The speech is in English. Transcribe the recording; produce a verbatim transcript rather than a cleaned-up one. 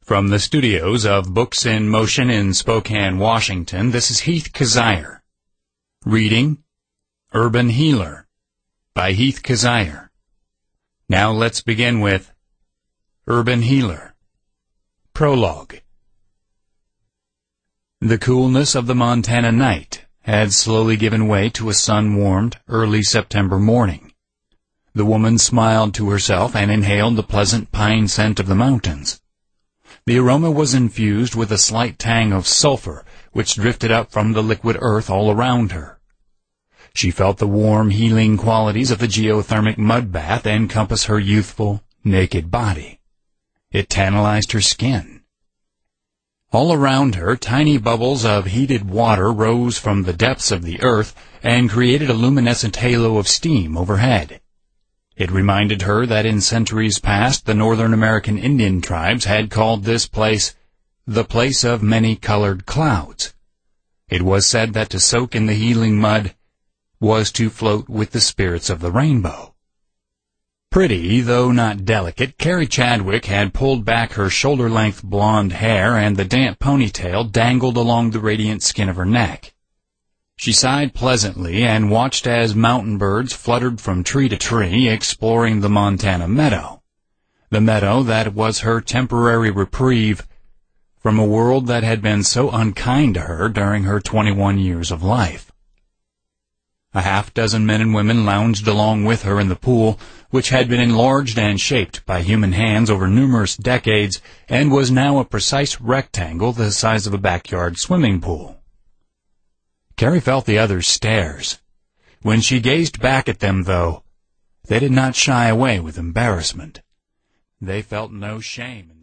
From the studios of Books in Motion in Spokane, Washington, this is Heath Keziah. Reading, Urban Healer, by Heath Keziah. Now let's begin with Urban Healer. Prologue. The coolness of the Montana night had slowly given way to a sun-warmed, early September morning. The woman smiled to herself and inhaled the pleasant pine scent of the mountains. The aroma was infused with a slight tang of sulfur, which drifted up from the liquid earth all around her. She felt the warm, healing qualities of the geothermic mud bath encompass her youthful, naked body. It tantalized her skin. All around her, tiny bubbles of heated water rose from the depths of the earth and created a luminescent halo of steam overhead. It reminded her that in centuries past the Northern American Indian tribes had called this place the place of many-colored clouds. It was said that to soak in the healing mud was to float with the spirits of the rainbow. Pretty, though not delicate, Carrie Chadwick had pulled back her shoulder-length blonde hair, and the damp ponytail dangled along the radiant skin of her neck. She sighed pleasantly and watched as mountain birds fluttered from tree to tree, exploring the Montana meadow, the meadow that was her temporary reprieve from a world that had been so unkind to her during her twenty-one years of life. A half-dozen men and women lounged along with her in the pool, which had been enlarged and shaped by human hands over numerous decades and was now a precise rectangle the size of a backyard swimming pool. Carrie felt the others' stares. When she gazed back at them, though, they did not shy away with embarrassment. They felt no shame in